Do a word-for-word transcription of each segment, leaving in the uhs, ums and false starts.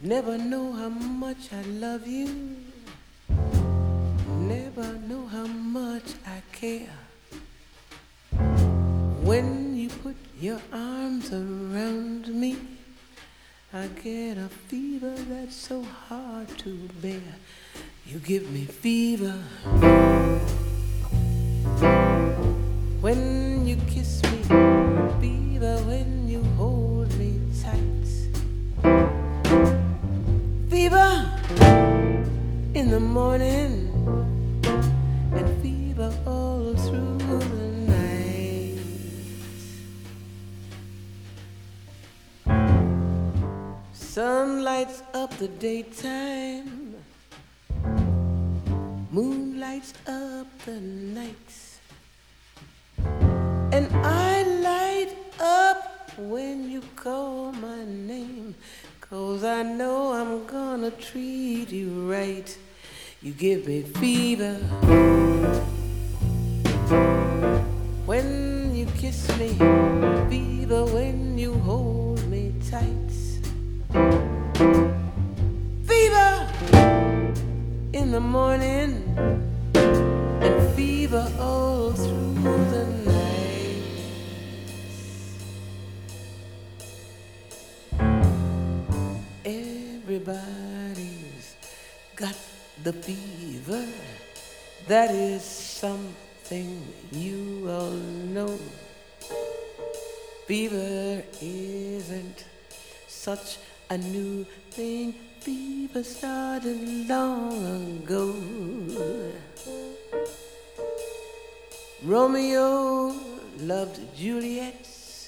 Never know how much I love you. Never know how much I care. When you put your arms around me, I get a fever that's so hard to bear. You give me fever when you kiss me, fever when you hold me tight, fever in the morning, and fever all through the night. Sun lights up the daytime, moon lights up the nights, and I light up when you call my name, 'cause I know I'm gonna treat you right. You give me fever when you kiss me, fever when you hold me tight, fever in the morning, and fever all through the night. Everybody's got the fever. That is something you all know. Fever isn't such a new thing. Fever started long ago. Romeo loved Juliet.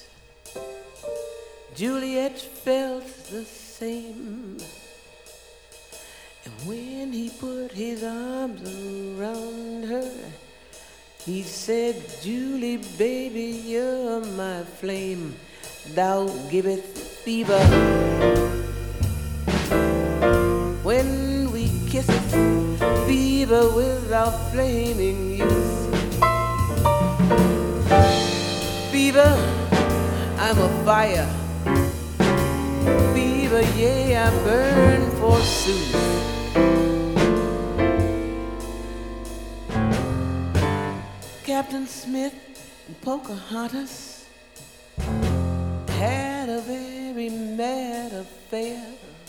Juliet felt the same. And when he put his arms around her, he said, Julie, baby, you're my flame. Thou giveth fever. When we kiss it, fever with our flaming youth. Fever, I'm a fire. Fever, yeah, I burn forsooth. Captain Smith and Pocahontas had a very mad affair.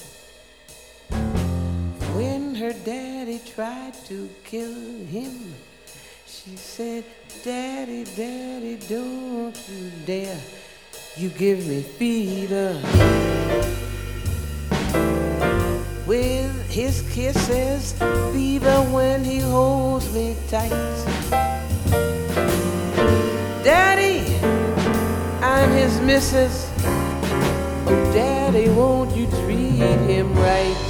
When her daddy tried to kill him, she said, Daddy, Daddy, don't you dare. You give me fever with his kisses, fever when he holds me tight. Daddy, I'm his missus. Oh, Daddy, won't you treat him right?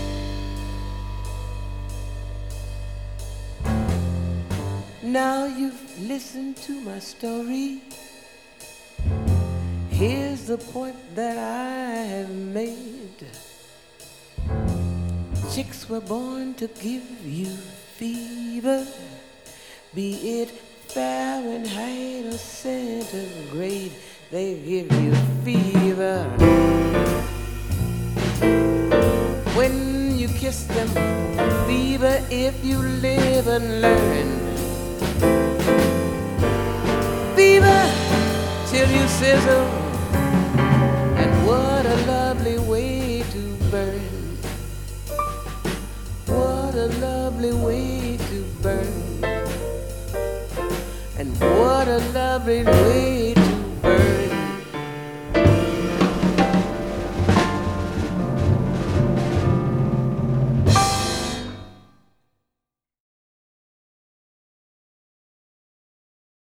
Now you've listened to my story. Here's the point that I have made. Chicks were born to give you fever, be it Fahrenheit or centigrade, they give you fever. When you kiss them, fever if you live and learn. Fever till you sizzle,